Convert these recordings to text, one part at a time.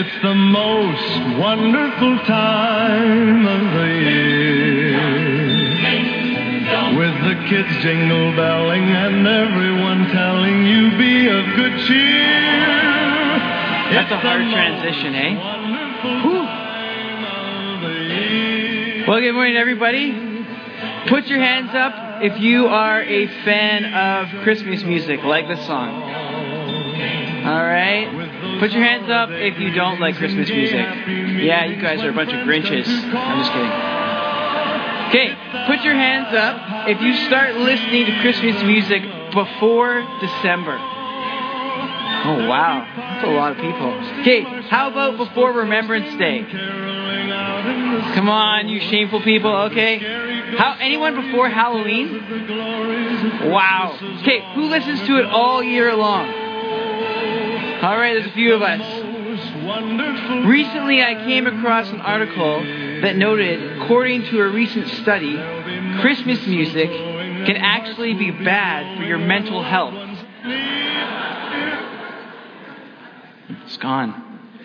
It's the most wonderful time of the year, with the kids jingle belling and everyone telling you be of good cheer. That's a hard transition, eh? Well, good morning, everybody. Put your hands up if you are a fan of Christmas music, like this song. All right? Put your hands up if you don't like Christmas music. Yeah, you guys are a bunch of Grinches. I'm just kidding. Okay, put your hands up if you start listening to Christmas music before December. Oh, wow. That's a lot of people. Okay, how about before Remembrance Day? Come on, you shameful people, okay? Anyone before Halloween? Wow. Okay, who listens to it all year long? All right, there's a few of us. Recently, I came across an article that noted, according to a recent study, Christmas music can actually be bad for your mental health. It's gone.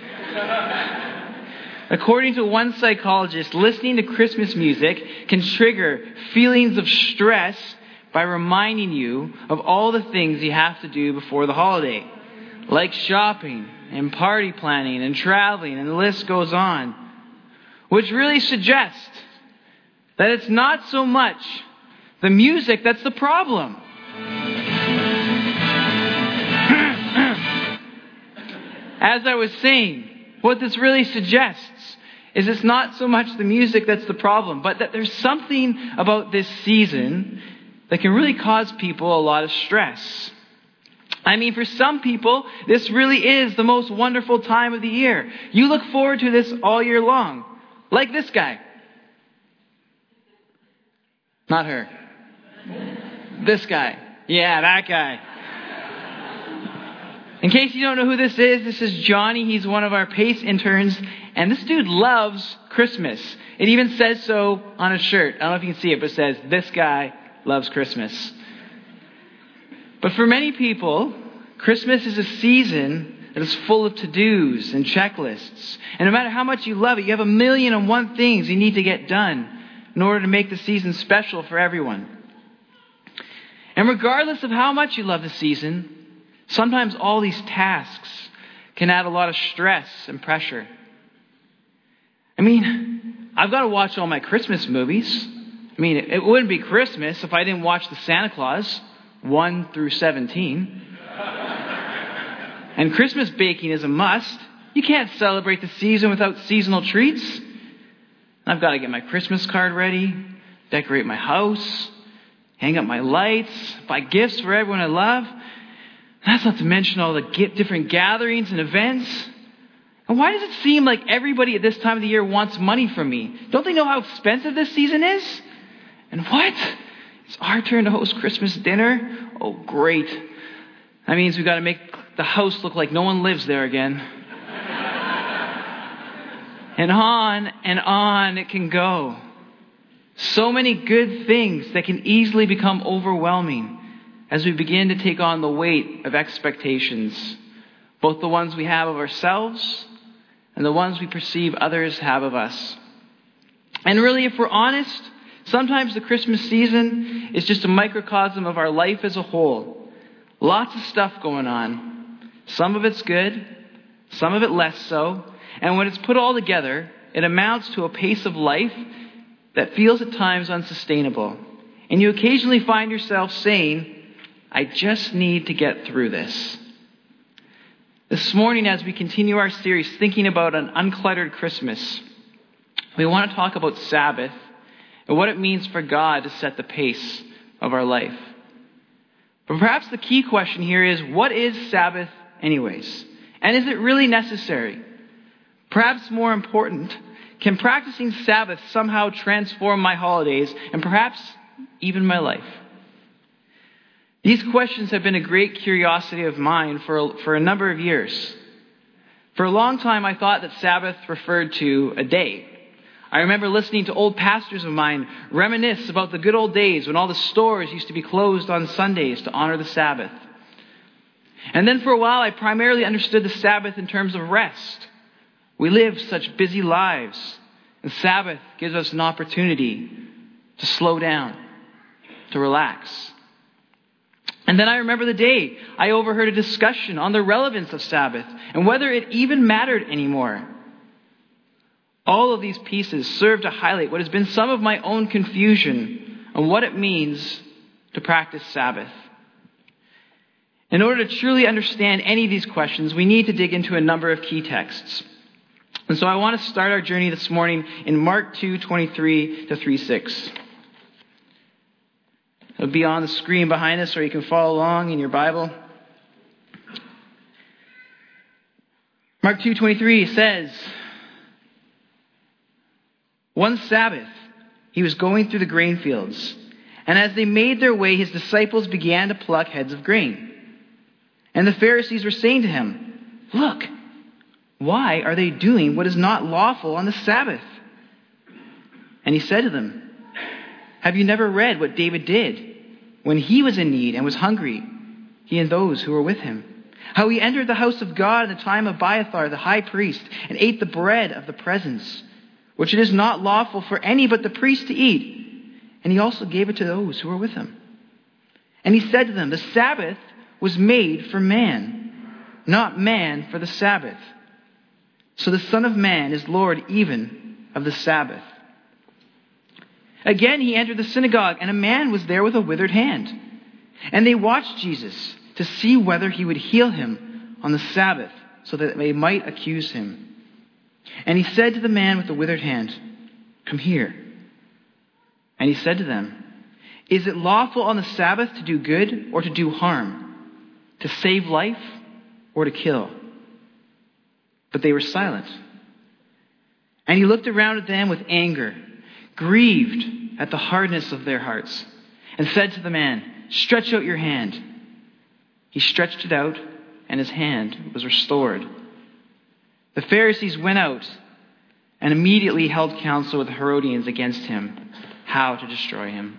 According to one psychologist, listening to Christmas music can trigger feelings of stress by reminding you of all the things you have to do before the holiday, like shopping and party planning and traveling, and the list goes on, which really suggests that it's not so much the music that's the problem. As I was saying, what this really suggests is it's not so much the music that's the problem, but that there's something about this season that can really cause people a lot of stress. I mean, for some people, this really is the most wonderful time of the year. You look forward to this all year long. Like this guy. Not her. This guy. Yeah, that guy. In case you don't know who this is Johnny. He's one of our PACE interns. And this dude loves Christmas. It even says so on his shirt. I don't know if you can see it, but it says, "This guy loves Christmas." But for many people, Christmas is a season that is full of to-dos and checklists. And no matter how much you love it, you have 1,000,001 things you need to get done in order to make the season special for everyone. And regardless of how much you love the season, sometimes all these tasks can add a lot of stress and pressure. I mean, I've got to watch all my Christmas movies. I mean, it wouldn't be Christmas if I didn't watch the Santa Claus 1 through 17. And Christmas baking is a must. You can't celebrate the season without seasonal treats. I've got to get my Christmas card ready, decorate my house, hang up my lights, buy gifts for everyone I love. That's not to mention all the different gatherings and events. And why does it seem like everybody at this time of the year wants money from me? Don't they know how expensive this season is? And what? It's our turn to host Christmas dinner? Oh, great. That means we've got to make the house look like no one lives there again. And on it can go. So many good things that can easily become overwhelming as we begin to take on the weight of expectations, both the ones we have of ourselves and the ones we perceive others have of us. And really, if we're honest, sometimes the Christmas season is just a microcosm of our life as a whole. Lots of stuff going on. Some of it's good, some of it less so. And when it's put all together, it amounts to a pace of life that feels at times unsustainable. And you occasionally find yourself saying, "I just need to get through this." This morning, as we continue our series thinking about an uncluttered Christmas, we want to talk about Sabbath and what it means for God to set the pace of our life. But perhaps the key question here is, what is Sabbath anyways? And is it really necessary? Perhaps more important, can practicing Sabbath somehow transform my holidays and perhaps even my life? These questions have been a great curiosity of mine for a number of years. For a long time, I thought that Sabbath referred to a day. I remember listening to old pastors of mine reminisce about the good old days when all the stores used to be closed on Sundays to honor the Sabbath. And then for a while, I primarily understood the Sabbath in terms of rest. We live such busy lives, and Sabbath gives us an opportunity to slow down, to relax. And then I remember the day I overheard a discussion on the relevance of Sabbath and whether it even mattered anymore. All of these pieces serve to highlight what has been some of my own confusion on what it means to practice Sabbath. In order to truly understand any of these questions, we need to dig into a number of key texts. And so I want to start our journey this morning in Mark 2:23 to 3:6. It'll be on the screen behind us, or you can follow along in your Bible. Mark 2:23 says, "One Sabbath, he was going through the grain fields, and as they made their way, his disciples began to pluck heads of grain. And the Pharisees were saying to him, 'Look, why are they doing what is not lawful on the Sabbath?' And he said to them, 'Have you never read what David did when he was in need and was hungry, he and those who were with him? How he entered the house of God in the time of Abiathar the high priest and ate the bread of the presence, which it is not lawful for any but the priest to eat. And he also gave it to those who were with him. And he said to them, the Sabbath was made for man, not man for the Sabbath. So the Son of Man is Lord even of the Sabbath.' Again he entered the synagogue, and a man was there with a withered hand. And they watched Jesus to see whether he would heal him on the Sabbath, so that they might accuse him. And he said to the man with the withered hand, 'Come here.' And he said to them, 'Is it lawful on the Sabbath to do good or to do harm, to save life or to kill?' But they were silent. And he looked around at them with anger, grieved at the hardness of their hearts, and said to the man, 'Stretch out your hand.' He stretched it out, and his hand was restored. The Pharisees went out and immediately held counsel with the Herodians against him, how to destroy him."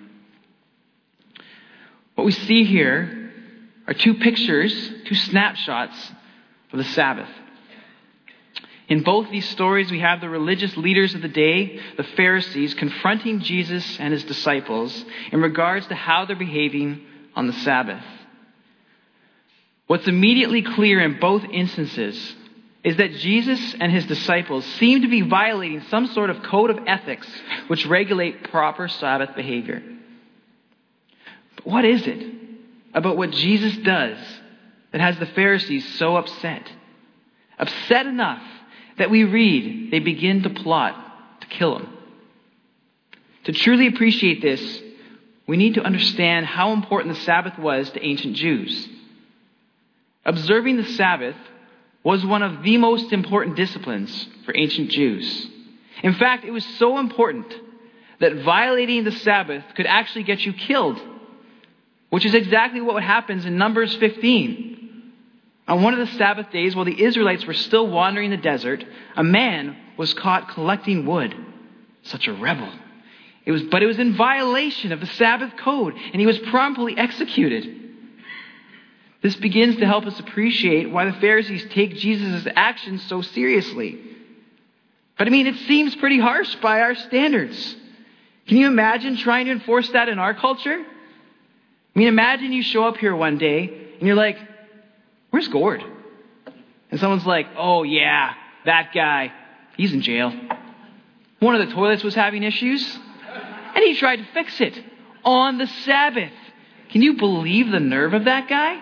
What we see here are two pictures, two snapshots of the Sabbath. In both these stories, we have the religious leaders of the day, the Pharisees, confronting Jesus and his disciples in regards to how they're behaving on the Sabbath. What's immediately clear in both instances is that Jesus and his disciples seem to be violating some sort of code of ethics which regulate proper Sabbath behavior. But what is it about what Jesus does that has the Pharisees so upset? Upset enough that we read they begin to plot to kill him. To truly appreciate this, we need to understand how important the Sabbath was to ancient Jews. Observing the Sabbath was one of the most important disciplines for ancient Jews. In fact, it was so important that violating the Sabbath could actually get you killed, which is exactly what happens in Numbers 15. On one of the Sabbath days, while the Israelites were still wandering the desert, a man was caught collecting wood. Such a rebel. But it was in violation of the Sabbath code, and he was promptly executed. This begins to help us appreciate why the Pharisees take Jesus' actions so seriously. But it seems pretty harsh by our standards. Can you imagine trying to enforce that in our culture? Imagine you show up here one day and you're like, "Where's Gord?" And someone's like, "Oh yeah, that guy, he's in jail. One of the toilets was having issues, and he tried to fix it on the Sabbath." Can you believe the nerve of that guy?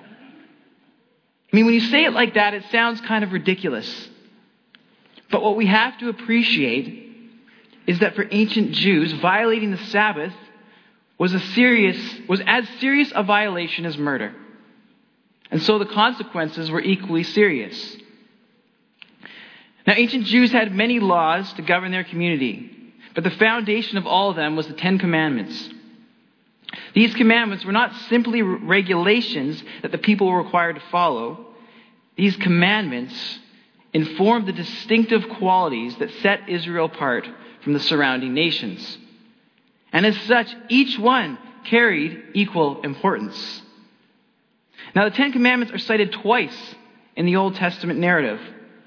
When you say it like that, it sounds kind of ridiculous. But what we have to appreciate is that for ancient Jews, violating the Sabbath was as serious a violation as murder. And so the consequences were equally serious. Now, ancient Jews had many laws to govern their community, but the foundation of all of them was the Ten Commandments. These commandments were not simply regulations that the people were required to follow. These commandments informed the distinctive qualities that set Israel apart from the surrounding nations. And as such, each one carried equal importance. Now, the Ten Commandments are cited twice in the Old Testament narrative.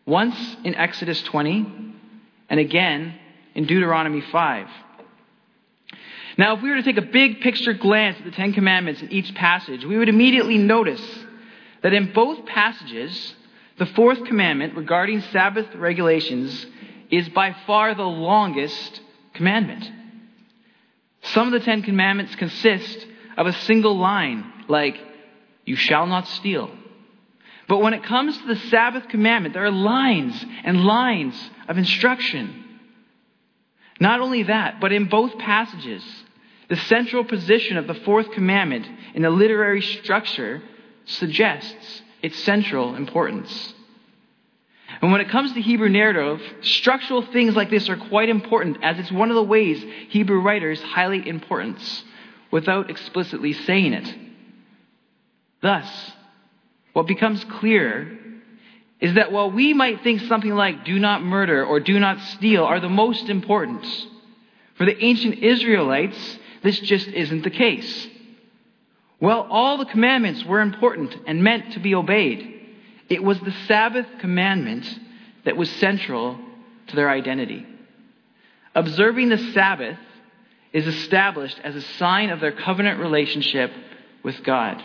once in Exodus 20, and again in Deuteronomy 5. Now, if we were to take a big picture glance at the Ten Commandments in each passage, we would immediately notice that in both passages, the fourth commandment regarding Sabbath regulations is by far the longest commandment. Some of the Ten Commandments consist of a single line, like, "You shall not steal." But when it comes to the Sabbath commandment, there are lines and lines of instruction. Not only that, but in both passages, the central position of the fourth commandment in the literary structure suggests its central importance. And when it comes to Hebrew narrative, structural things like this are quite important, as it's one of the ways Hebrew writers highlight importance without explicitly saying it. Thus, what becomes clear is that while we might think something like "do not murder" or "do not steal" are the most important, for the ancient Israelites, this just isn't the case. While all the commandments were important and meant to be obeyed, it was the Sabbath commandment that was central to their identity. Observing the Sabbath is established as a sign of their covenant relationship with God.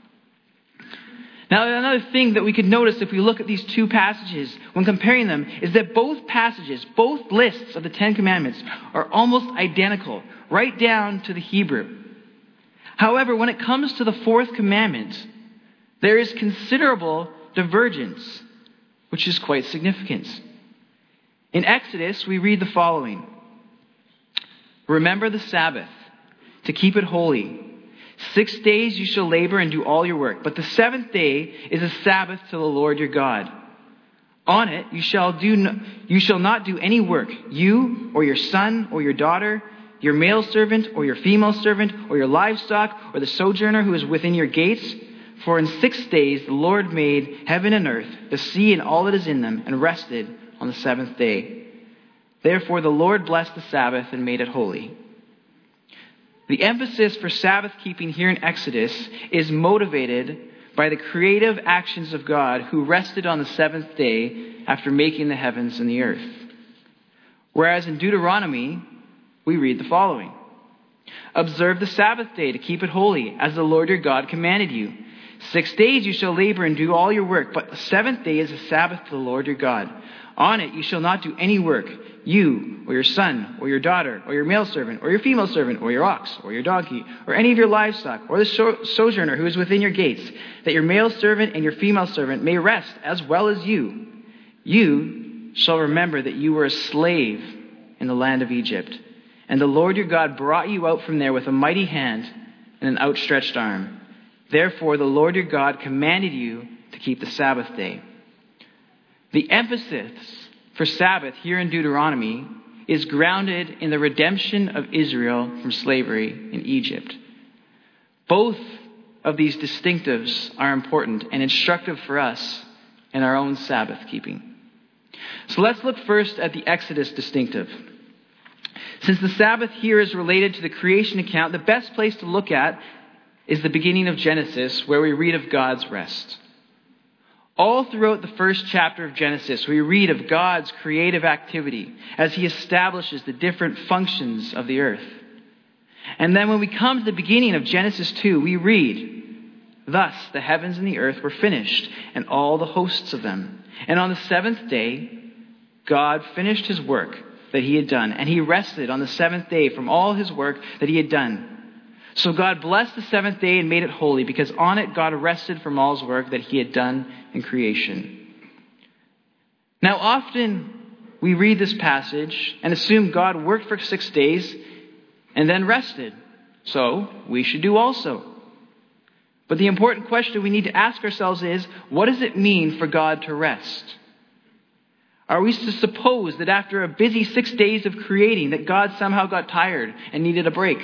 Now, another thing that we could notice if we look at these two passages when comparing them is that both passages, both lists of the Ten Commandments are almost identical, right down to the Hebrew. However, when it comes to the fourth commandment, there is considerable divergence, which is quite significant. In Exodus, we read the following: "Remember the Sabbath, to keep it holy. 6 days you shall labor and do all your work, but the seventh day is a Sabbath to the Lord your God. On it you shall not do any work, you or your son or your daughter, your male servant or your female servant, or your livestock, or the sojourner who is within your gates. For in 6 days the Lord made heaven and earth, the sea and all that is in them, and rested on the seventh day. Therefore the Lord blessed the Sabbath and made it holy." The emphasis for Sabbath keeping here in Exodus is motivated by the creative actions of God, who rested on the seventh day after making the heavens and the earth. Whereas in Deuteronomy, we read the following: "Observe the Sabbath day to keep it holy, as the Lord your God commanded you. 6 days you shall labor and do all your work, but the seventh day is a Sabbath to the Lord your God. On it you shall not do any work, you or your son or your daughter or your male servant or your female servant or your ox or your donkey or any of your livestock or the sojourner who is within your gates, that your male servant and your female servant may rest as well as you. You shall remember that you were a slave in the land of Egypt, and the Lord your God brought you out from there with a mighty hand and an outstretched arm. Therefore the Lord your God commanded you to keep the Sabbath day." The emphasis for Sabbath here in Deuteronomy is grounded in the redemption of Israel from slavery in Egypt. Both of these distinctives are important and instructive for us in our own Sabbath keeping. So let's look first at the Exodus distinctive. Since the Sabbath here is related to the creation account, the best place to look at is the beginning of Genesis, where we read of God's rest. All throughout the first chapter of Genesis, we read of God's creative activity as he establishes the different functions of the earth. And then when we come to the beginning of Genesis 2, we read, "Thus the heavens and the earth were finished, and all the hosts of them. And on the seventh day, God finished his work that he had done, and he rested on the seventh day from all his work that he had done. So God blessed the seventh day and made it holy, because on it God rested from all his work that he had done in creation." Now often we read this passage and assume God worked for 6 days and then rested. So we should do also. But the important question we need to ask ourselves is, what does it mean for God to rest? Are we to suppose that after a busy 6 days of creating, that God somehow got tired and needed a break?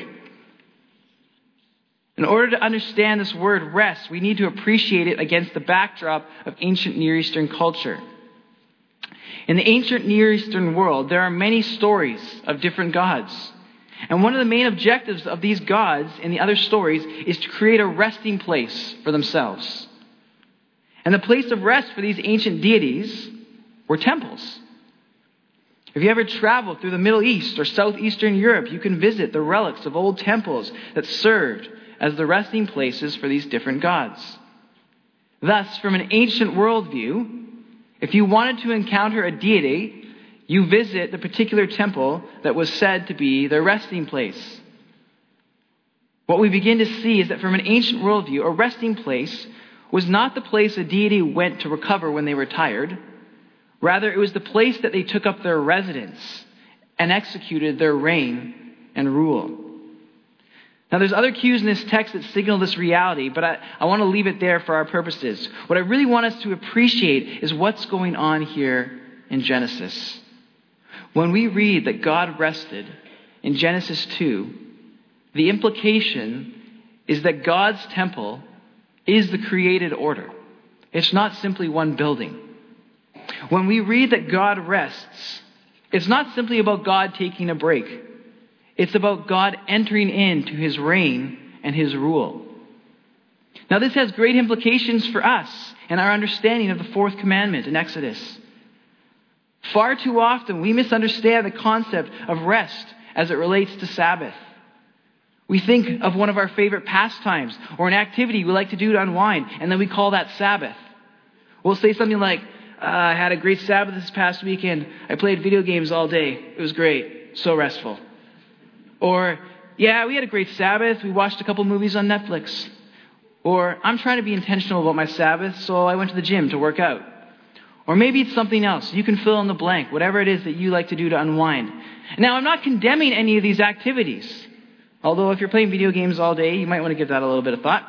In order to understand this word rest, we need to appreciate it against the backdrop of ancient Near Eastern culture. In the ancient Near Eastern world, there are many stories of different gods. And one of the main objectives of these gods in the other stories is to create a resting place for themselves. And the place of rest for these ancient deities were temples. If you ever traveled through the Middle East or Southeastern Europe, you can visit the relics of old temples that served as the resting places for these different gods. Thus, from an ancient worldview, if you wanted to encounter a deity, you visit the particular temple that was said to be their resting place. What we begin to see is that from an ancient worldview, a resting place was not the place a deity went to recover when they were tired. Rather, it was the place that they took up their residence and executed their reign and rule. Now, there's other cues in this text that signal this reality, but I want to leave it there for our purposes. What I really want us to appreciate is what's going on here in Genesis. When we read that God rested in Genesis 2, the implication is that God's temple is the created order. It's not simply one building. When we read that God rests, it's not simply about God taking a break. It's about God entering into his reign and his rule. Now, this has great implications for us and our understanding of the fourth commandment in Exodus. Far too often, we misunderstand the concept of rest as it relates to Sabbath. We think of one of our favorite pastimes or an activity we like to do to unwind, and then we call that Sabbath. We'll say something like, I had a great Sabbath this past weekend. I played video games all day. It was great. So restful. Or, yeah, we had a great Sabbath. We watched a couple movies on Netflix. Or, I'm trying to be intentional about my Sabbath, so I went to the gym to work out. Or maybe it's something else. You can fill in the blank, whatever it is that you like to do to unwind. Now, I'm not condemning any of these activities. Although if you're playing video games all day, you might want to give that a little bit of thought.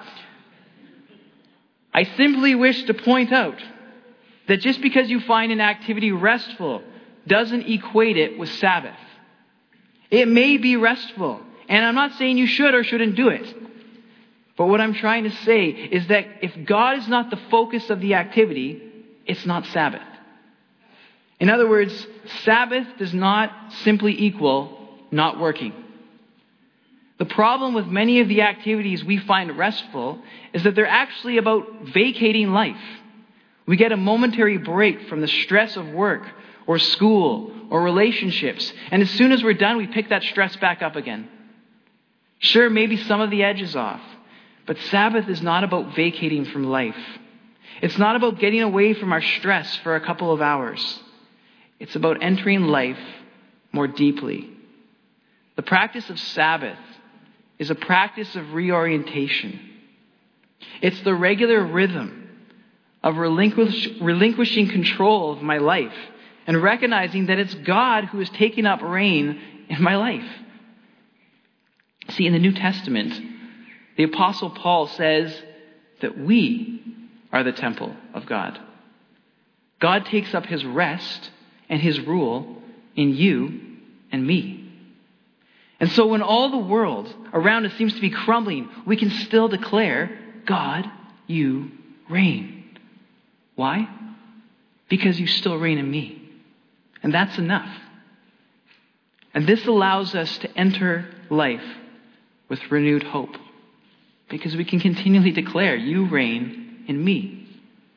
I simply wish to point out that just because you find an activity restful doesn't equate it with Sabbath. It may be restful, and I'm not saying you should or shouldn't do it. But what I'm trying to say is that if God is not the focus of the activity, it's not Sabbath. In other words, Sabbath does not simply equal not working. The problem with many of the activities we find restful is that they're actually about vacating life. We get a momentary break from the stress of work or school or relationships. And as soon as we're done, we pick that stress back up again. Sure, maybe some of the edge is off. But Sabbath is not about vacating from life. It's not about getting away from our stress for a couple of hours. It's about entering life more deeply. The practice of Sabbath is a practice of reorientation. It's the regular rhythm of relinquishing control of my life and recognizing that it's God who is taking up reign in my life. See, in the New Testament, the Apostle Paul says that we are the temple of God. God takes up his rest and his rule in you and me. And so when all the world around us seems to be crumbling, we can still declare, God, you reign. Why? Because you still reign in me. And that's enough. And this allows us to enter life with renewed hope. Because we can continually declare, you reign in me.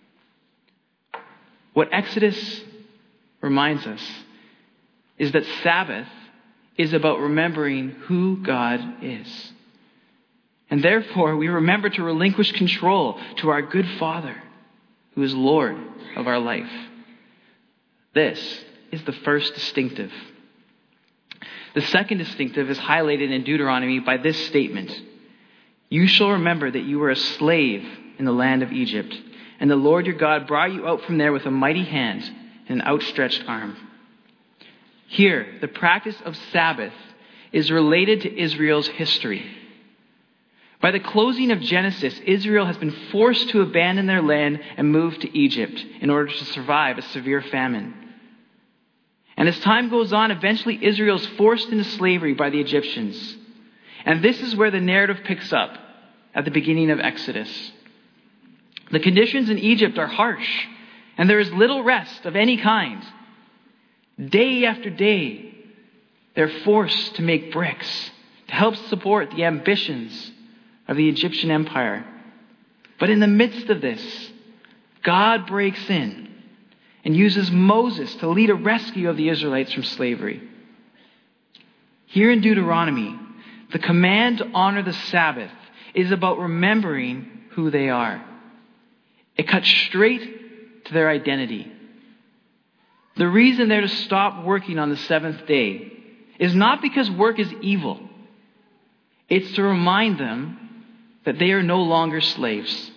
What Exodus reminds us is that Sabbath is about remembering who God is. And therefore, we remember to relinquish control to our good Father, who is Lord of our life. This is the first distinctive. The second distinctive is highlighted in Deuteronomy by this statement. You shall remember that you were a slave in the land of Egypt, and the Lord your God brought you out from there with a mighty hand and an outstretched arm. Here, the practice of Sabbath is related to Israel's history. By the closing of Genesis, Israel has been forced to abandon their land and move to Egypt in order to survive a severe famine. And as time goes on, eventually Israel is forced into slavery by the Egyptians. And this is where the narrative picks up at the beginning of Exodus. The conditions in Egypt are harsh, and there is little rest of any kind. Day after day, they're forced to make bricks to help support the ambitions of the Egyptian empire. But in the midst of this, God breaks in and uses Moses to lead a rescue of the Israelites from slavery. Here in Deuteronomy, the command to honor the Sabbath is about remembering who they are. It cuts straight to their identity. The reason they're to stop working on the seventh day is not because work is evil. It's to remind them that they are no longer slaves.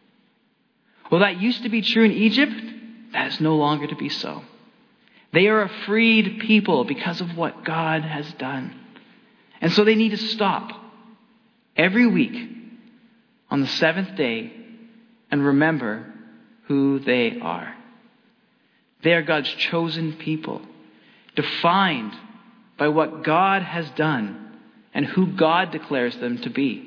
Well, that used to be true in Egypt. That is no longer to be so. They are a freed people because of what God has done. And so they need to stop every week on the seventh day and remember who they are. They are God's chosen people, defined by what God has done and who God declares them to be.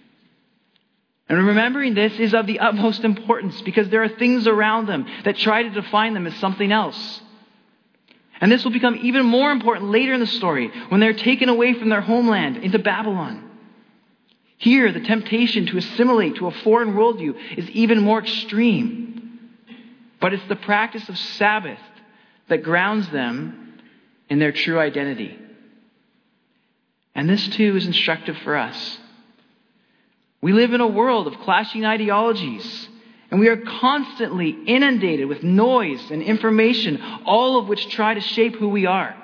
And remembering this is of the utmost importance because there are things around them that try to define them as something else. And this will become even more important later in the story when they're taken away from their homeland into Babylon. Here, the temptation to assimilate to a foreign worldview is even more extreme. But it's the practice of Sabbath that grounds them in their true identity. And this too is instructive for us. We live in a world of clashing ideologies, and we are constantly inundated with noise and information, all of which try to shape who we are.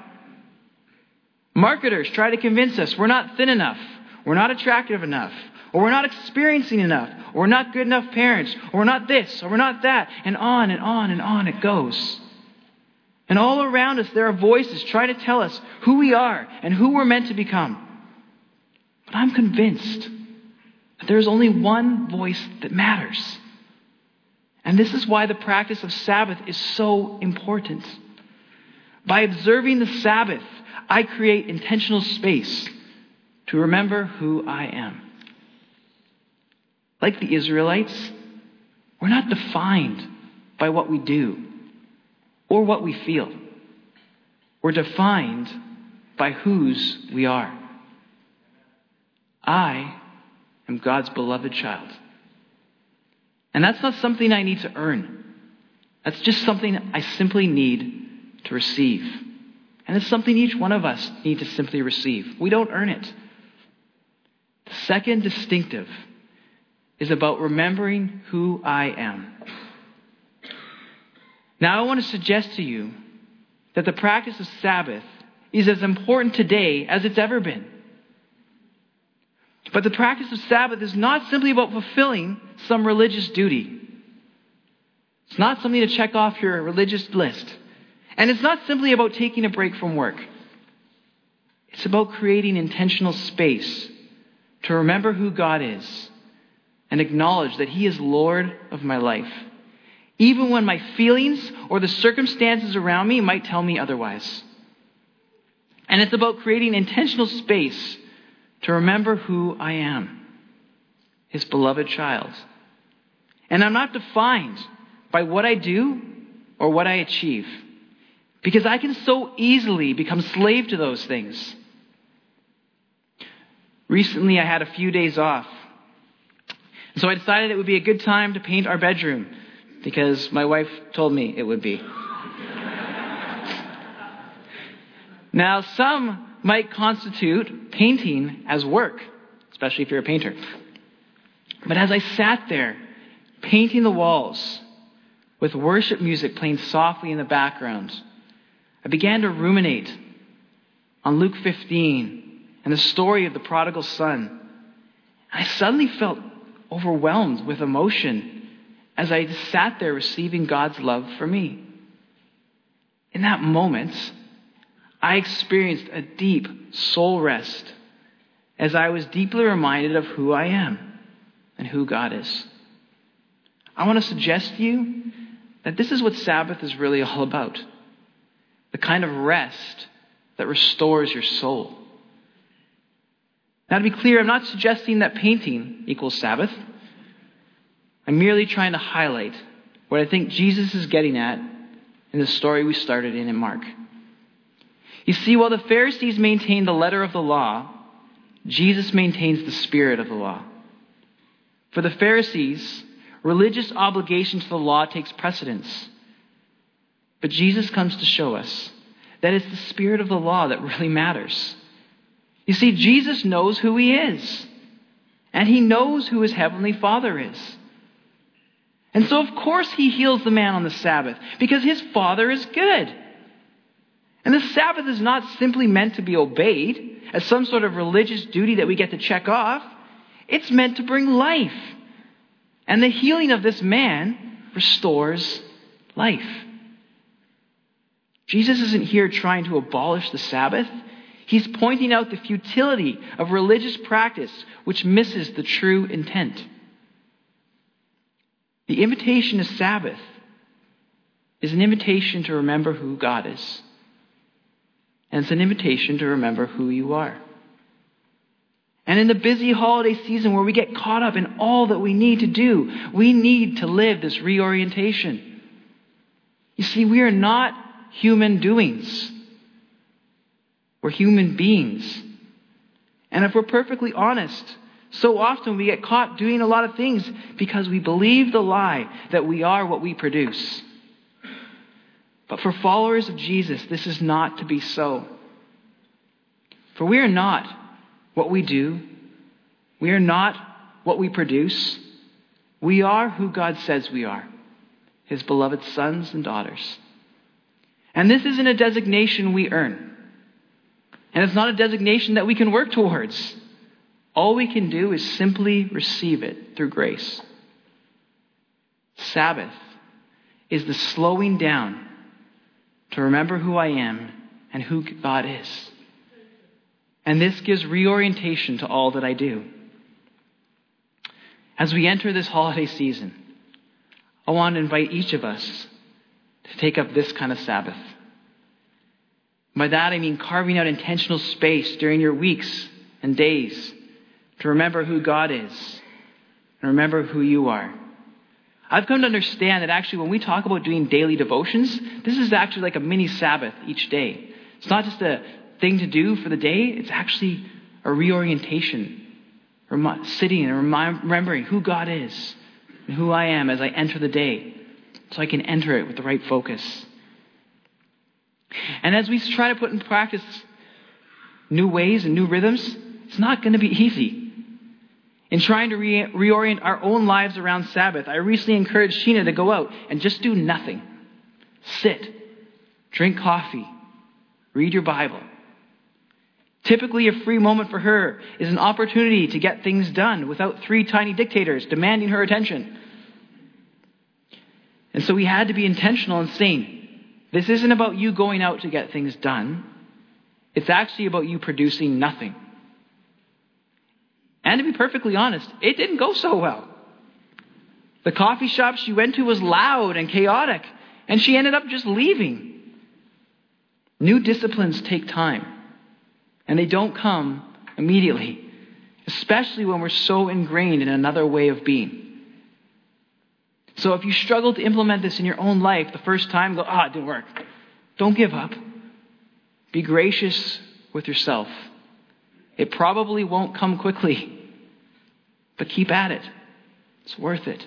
Marketers try to convince us we're not thin enough, we're not attractive enough, or we're not experiencing enough, or we're not good enough parents, or we're not this, or we're not that, and on and on and on it goes. And all around us there are voices trying to tell us who we are and who we're meant to become. But I'm convinced that there is only one voice that matters. And this is why the practice of Sabbath is so important. By observing the Sabbath, I create intentional space to remember who I am. Like the Israelites, we're not defined by what we do or what we feel. We're defined by whose we are. I am God's beloved child. And that's not something I need to earn. That's just something I simply need to receive. And it's something each one of us need to simply receive. We don't earn it. The second distinctive is about remembering who I am. Now I want to suggest to you that the practice of Sabbath is as important today as it's ever been. But the practice of Sabbath is not simply about fulfilling some religious duty. It's not something to check off your religious list. And it's not simply about taking a break from work. It's about creating intentional space to remember who God is and acknowledge that He is Lord of my life, even when my feelings or the circumstances around me might tell me otherwise. And it's about creating intentional space to remember who I am, His beloved child. And I'm not defined by what I do or what I achieve, because I can so easily become slave to those things. Recently, I had a few days off, so I decided it would be a good time to paint our bedroom, because my wife told me it would be. Now, some might constitute painting as work, especially if you're a painter. But as I sat there, painting the walls, with worship music playing softly in the background, I began to ruminate on Luke 15 and the story of the prodigal son. I suddenly felt overwhelmed with emotion as I just sat there receiving God's love for me. In that moment, I experienced a deep soul rest as I was deeply reminded of who I am and who God is. I want to suggest to you that this is what Sabbath is really all about. The kind of rest that restores your soul. Now, to be clear, I'm not suggesting that painting equals Sabbath. I'm merely trying to highlight what I think Jesus is getting at in the story we started in Mark. You see, while the Pharisees maintained the letter of the law, Jesus maintains the spirit of the law. For the Pharisees, religious obligation to the law takes precedence. But Jesus comes to show us that it's the spirit of the law that really matters. You see, Jesus knows who he is. And he knows who his heavenly Father is. And so, of course, he heals the man on the Sabbath because his Father is good. And the Sabbath is not simply meant to be obeyed as some sort of religious duty that we get to check off. It's meant to bring life. And the healing of this man restores life. Jesus isn't here trying to abolish the Sabbath. He's pointing out the futility of religious practice which misses the true intent. The invitation to Sabbath is an invitation to remember who God is. And it's an invitation to remember who you are. And in the busy holiday season where we get caught up in all that we need to do, we need to live this reorientation. You see, we are not human doings. We're human beings. And if we're perfectly honest, so often we get caught doing a lot of things because we believe the lie that we are what we produce. But for followers of Jesus, this is not to be so. For we are not what we do. We are not what we produce. We are who God says we are, his beloved sons and daughters. And this isn't a designation we earn. And it's not a designation that we can work towards. All we can do is simply receive it through grace. Sabbath is the slowing down to remember who I am and who God is. And this gives reorientation to all that I do. As we enter this holiday season, I want to invite each of us to take up this kind of Sabbath. By that I mean carving out intentional space during your weeks and days to remember who God is and remember who you are. I've come to understand that actually when we talk about doing daily devotions, this is actually like a mini Sabbath each day. It's not just a thing to do for the day, it's actually a reorientation. Sitting and remembering who God is and who I am as I enter the day so I can enter it with the right focus. And as we try to put in practice new ways and new rhythms, it's not going to be easy. In trying to reorient our own lives around Sabbath, I recently encouraged Sheena to go out and just do nothing. Sit, drink coffee, read your Bible. Typically, a free moment for her is an opportunity to get things done without 3 tiny dictators demanding her attention. And so we had to be intentional in saying, this isn't about you going out to get things done. It's actually about you producing nothing. And to be perfectly honest, it didn't go so well. The coffee shop she went to was loud and chaotic, and she ended up just leaving. New disciplines take time. And they don't come immediately, especially when we're so ingrained in another way of being. So if you struggle to implement this in your own life the first time, go, it didn't work. Don't give up. Be gracious with yourself. It probably won't come quickly, but keep at it. It's worth it.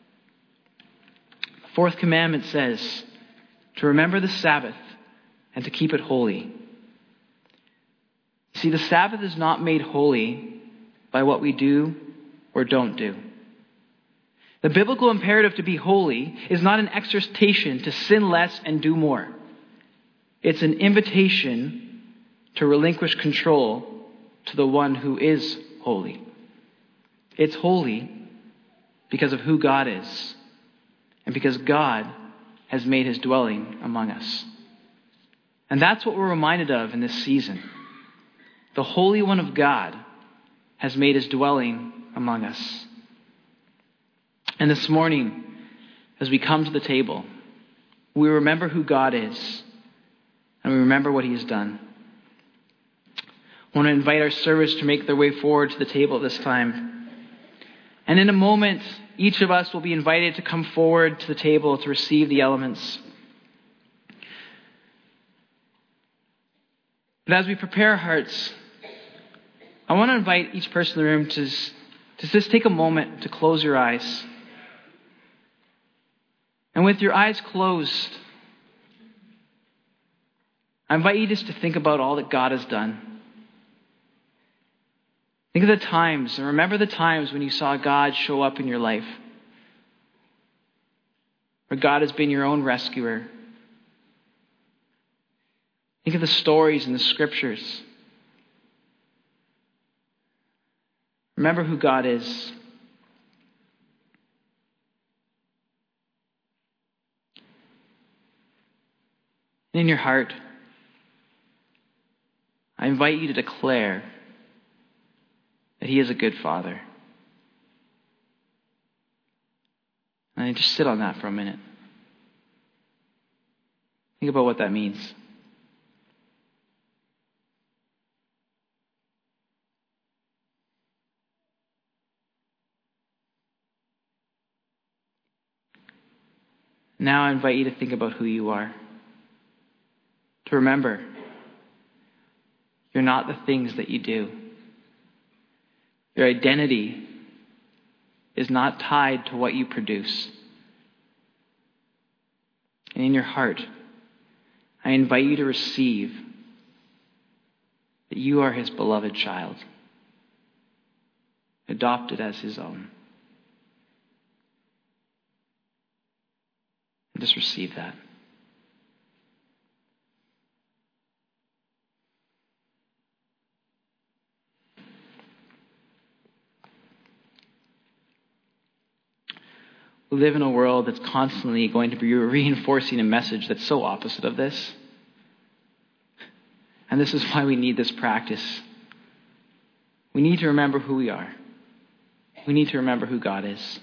The 4th commandment says to remember the Sabbath and to keep it holy. See, the Sabbath is not made holy by what we do or don't do. The biblical imperative to be holy is not an exhortation to sin less and do more. It's an invitation to relinquish control to the one who is holy. It's holy because of who God is and because God has made his dwelling among us. And that's what we're reminded of in this season. The Holy One of God has made his dwelling among us. And this morning, as we come to the table, we remember who God is and we remember what he has done. I want to invite our servers to make their way forward to the table this time. And in a moment, each of us will be invited to come forward to the table to receive the elements. But as we prepare our hearts, I want to invite each person in the room to just take a moment to close your eyes. And with your eyes closed, I invite you just to think about all that God has done. Think of the times, and remember the times when you saw God show up in your life. Where God has been your own rescuer. Think of the stories in the scriptures. Remember who God is. And in your heart, I invite you to declare that He is a good Father. And just sit on that for a minute. Think about what that means. Now I invite you to think about who you are. To remember, you're not the things that you do. Your identity is not tied to what you produce. And in your heart, I invite you to receive that you are His beloved child, adopted as His own. And just receive that. We live in a world that's constantly going to be reinforcing a message that's so opposite of this. And this is why we need this practice. We need to remember who we are. We need to remember who God is.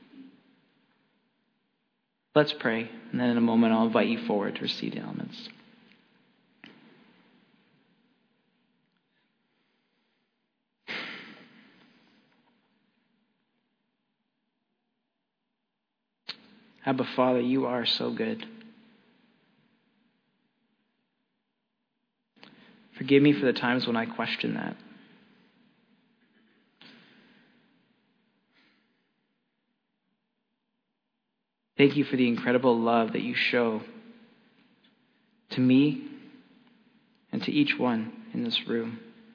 Let's pray, and then in a moment I'll invite you forward to receive the elements. Abba, Father, you are so good. Forgive me for the times when I question that. Thank you for the incredible love that you show to me and to each one in this room.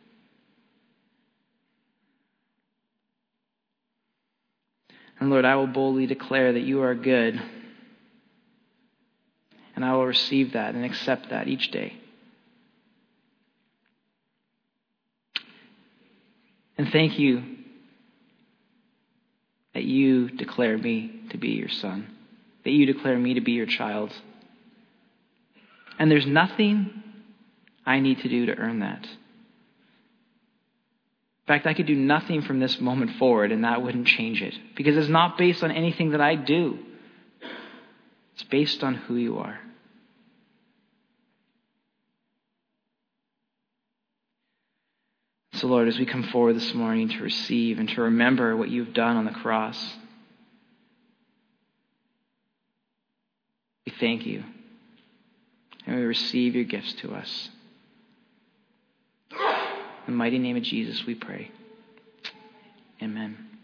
And Lord, I will boldly declare that you are good. And I will receive that and accept that each day. And thank you that you declare me to be your son. That you declare me to be your child. And there's nothing I need to do to earn that. In fact, I could do nothing from this moment forward and that wouldn't change it. Because it's not based on anything that I do. It's based on who you are. So Lord, as we come forward this morning to receive and to remember what you've done on the cross, we thank you. And we receive your gifts to us. In the mighty name of Jesus we pray. Amen.